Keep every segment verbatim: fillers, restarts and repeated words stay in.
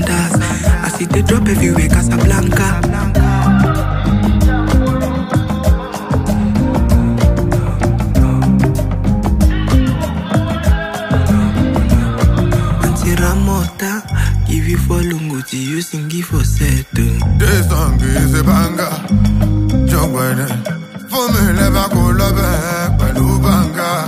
sandals. I see they drop everywhere, Casablanca. Ramota, give you for lunguti, you sing it for settle. This song is a banger. Jump with it. For me, never go love back, but no banger.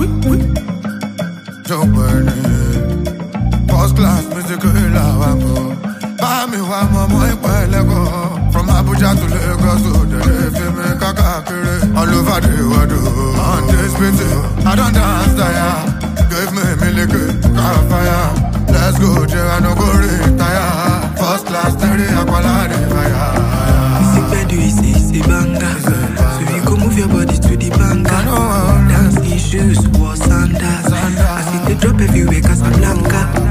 Jump with it. First class music, I want to. Buy me one more, my Lego. From Abuja to Lagos, to the F M, Kakakere. All over the world, on this beat, I don't dance there. Give me a milk, fire. Let's go, Jera, no go retire. First class, thirty, aqualade, fire. Easy bedu, easy, easy banga. So you go move your body to the banga. Dancing shoes, war sandals. I see they drop everywhere, Casablanca.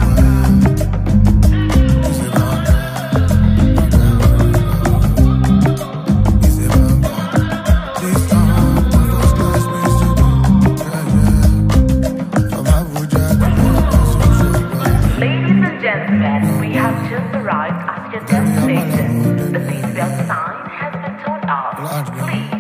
Gentlemen, we have just arrived at your destination. The seatbelt sign has been turned off. Please